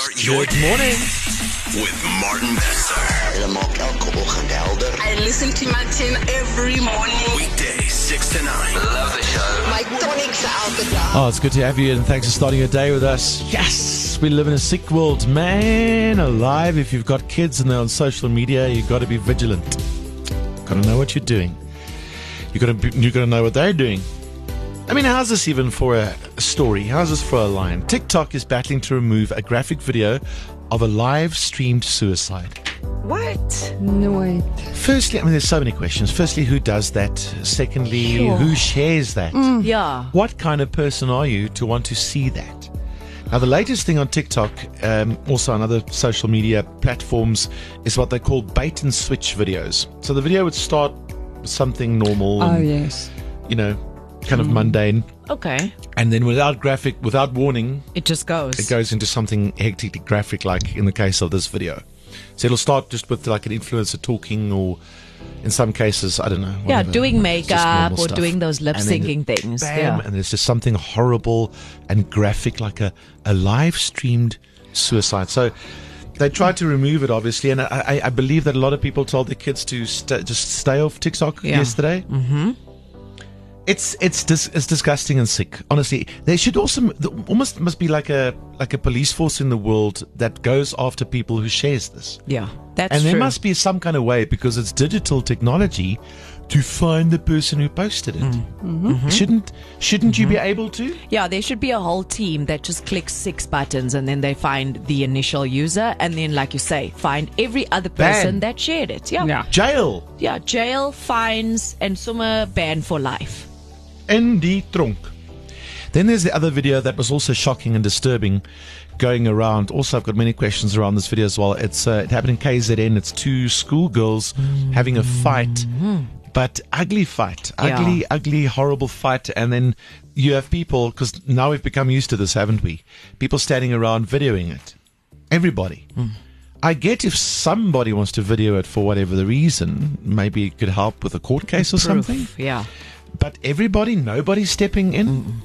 Start your morning with Martin Besser. I listen to Martin every morning. Weekdays 6 to 9. Love the show. My tonics are out the door. Oh, it's good to have you, and thanks for starting your day with us. Yes, we live in a sick world, man alive. If you've got kids and they're on social media, you've got to be vigilant. Got to know what you're doing. You got to know what they're doing. I mean, how's this even for a story? How's this for a line? TikTok is battling to remove a graphic video of a live streamed suicide. What? No, wait. Firstly, I mean, there's so many questions. Firstly, who does that? Secondly, Sure. who shares that? Yeah. What kind of person are you to want to see that? Now, the latest thing on TikTok, also on other social media platforms, is what they call bait and switch videos. So the video would start with something normal, Oh, and, yes. you know, kind of mundane, Okay. and then without warning, It just goes. it goes into something hectically graphic, like in the case of this video. So it'll start just with like an influencer talking, or in some cases, I don't know. Yeah, whatever, doing just makeup normal or stuff. doing those lip And then syncing things. Bam, Yeah. and there's just something horrible and graphic, like a live streamed suicide. So they tried to remove it, obviously, and I believe that a lot of people told their kids to just stay off TikTok yesterday. Mm-hmm. It's disgusting and sick. Honestly, there should also almost must be like a police force in the world that goes after people who shares this. Yeah. That's And true. there must be some kind of way, because it's digital technology, to find the person who posted it. Mm-hmm. Shouldn't you be able to? Yeah, there should be a whole team that just clicks 6 buttons and then they find the initial user and then, like you say, find every other person Ban. that shared it. Yeah. Yeah. Jail. Yeah, jail, fines, and summer ban for life. In die tronk. Then there's the other video that was also shocking and disturbing, going around. Also, I've got many questions around this video as well. It happened in KZN. It's two schoolgirls having a fight, but ugly fight, ugly, horrible fight. And then you have people, because now we've become used to this, haven't we? People standing around videoing it. Everybody. I get if somebody wants to video it for whatever the reason, maybe it could help with a court case or something. Yeah. But nobody's stepping in.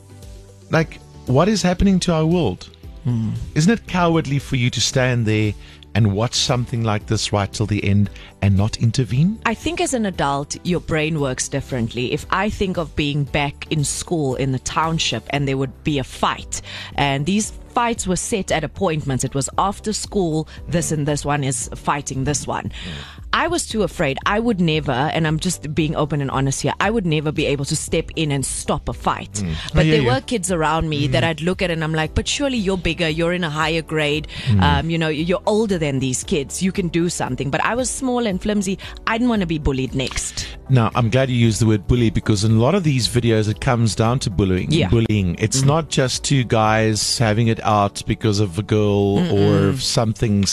Like, what is happening to our world? Isn't it cowardly for you to stand there and watch something like this right till the end and not intervene? I think as an adult, your brain works differently. If I think of being back in school in the township and there would be a fight, and these fights were set at appointments, it was after school, this and this one is fighting this one. I was too afraid. I would never, and I'm just being open and honest here, I would never be able to step in and stop a fight. But there were kids around me that I'd look at and I'm like, but surely you're bigger, you're in a higher grade, you know, you're older than these kids, you can do something. But I was small and flimsy. I didn't want to be bullied next. Now, I'm glad you used the word bully, because in a lot of these videos, it comes down to bullying. Yeah. Bullying. It's not just two guys having it out because of a girl or something.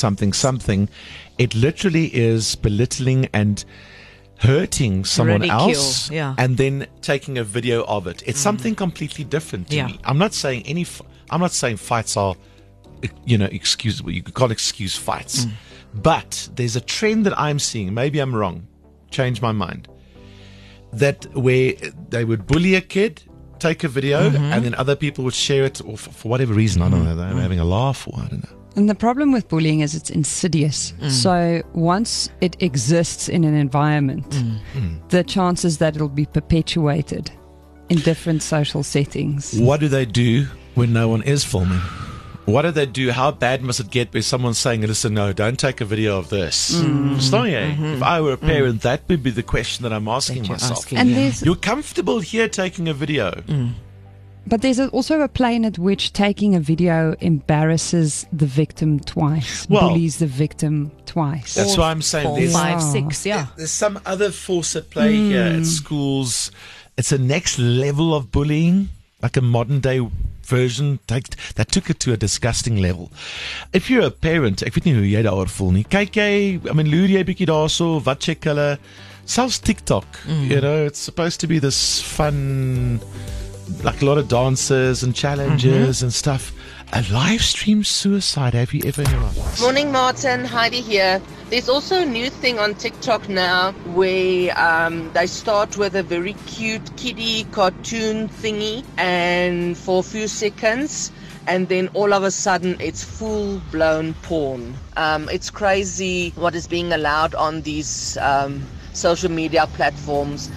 It literally is belittling and hurting someone Ridicule, else, yeah. and then taking a video of it. It's something completely different to Yeah. me. I'm not saying fights are, excusable. You can't excuse fights, but there's a trend that I'm seeing. Maybe I'm wrong. Change my mind. That where they would bully a kid, take a video, and then other people would share it, or for whatever reason, I don't know, they're having a laugh, or I don't know. And the problem with bullying is it's insidious. So once it exists in an environment, the chances that it'll be perpetuated in different social settings. What do they do when no one is filming? What do they do? How bad must it get where someone's saying, listen, no, don't take a video of this? If I were a parent, that would be the question that I'm asking myself. And there's You're comfortable here taking a video. But there's also a plane at which taking a video embarrasses the victim twice, Well, bullies the victim twice. That's why I'm saying 4, there's 5, 6, yeah. There's some other force at play here at schools. It's a next level of bullying, like a modern day version that took it to a disgusting level. If you're a parent, ek weet nie hoe jy daaroor voel nie. Kyk jy, I mean, loer jy bietjie daarso, wat check hulle? Selfs TikTok, you know, it's supposed to be this fun, like a lot of dances and challenges and stuff. A live stream suicide, have you ever heard of this? Morning, Martin. Heidi here. There's also a new thing on TikTok now where they start with a very cute kiddie cartoon thingy, and for a few seconds and then all of a sudden it's full-blown porn. It's crazy what is being allowed on these social media platforms.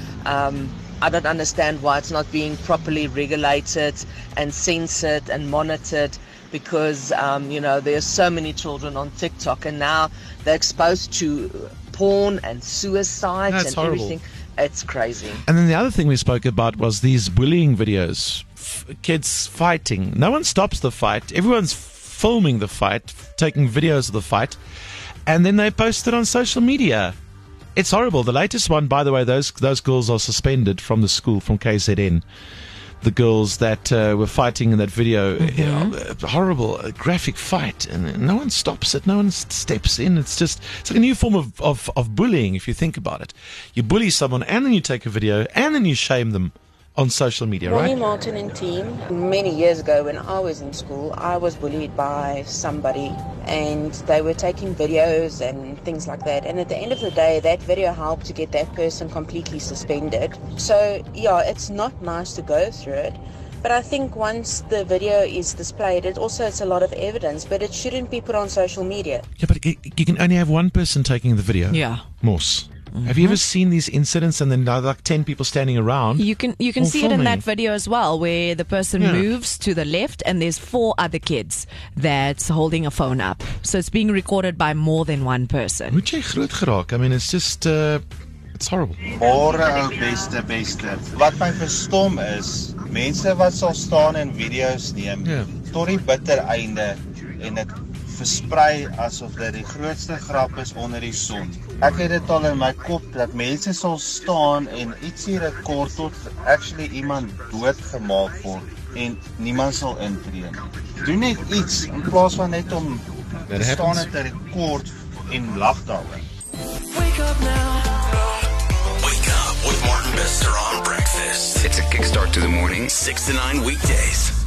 I don't understand why it's not being properly regulated and censored and monitored, because there's so many children on TikTok, and now they're exposed to porn and suicide and horrible. everything. It's crazy. And then the other thing we spoke about was these bullying videos, kids fighting. No one stops the fight. Everyone's filming the fight, taking videos of the fight, and then they post it on social media. It's horrible. The latest one, by the way, those girls are suspended from the school, from KZN. The girls that were fighting in that video, horrible, graphic fight, and no one stops it. No one steps in. It's like a new form of bullying, if you think about it. You bully someone, and then you take a video, and then you shame them on social media, Morning, right? Martin and team. Many years ago when I was in school, I was bullied by somebody and they were taking videos and things like that. And at the end of the day, that video helped to get that person completely suspended. So, yeah, it's not nice to go through it. But I think once the video is displayed, it's a lot of evidence, but it shouldn't be put on social media. Yeah, but you can only have one person taking the video. Yeah. Morse. Have you ever seen these incidents and then like 10 people standing around? You can all see it in filming? that video as well, where the person moves to the left and there's 4 other kids that's holding a phone up. So it's being recorded by more than one person. Moet jy groot geraak? I mean, it's just, it's horrible. Môre ou beste. Wat my verstom is, mense wat sal staan en video's neem tot die bitter einde en dit versprei asof dit die grootste grap is onder die son. Ek het dit al in my kop dat mense sal staan en ietsie rekord tot actually iemand doodgemaak word en niemand sal intree nie. Doen net iets in plaas van net om te staan en te rekord en lag daaroor. Wake up with Martin Bester on breakfast. It's a kickstart to the morning, 6 to 9 weekdays.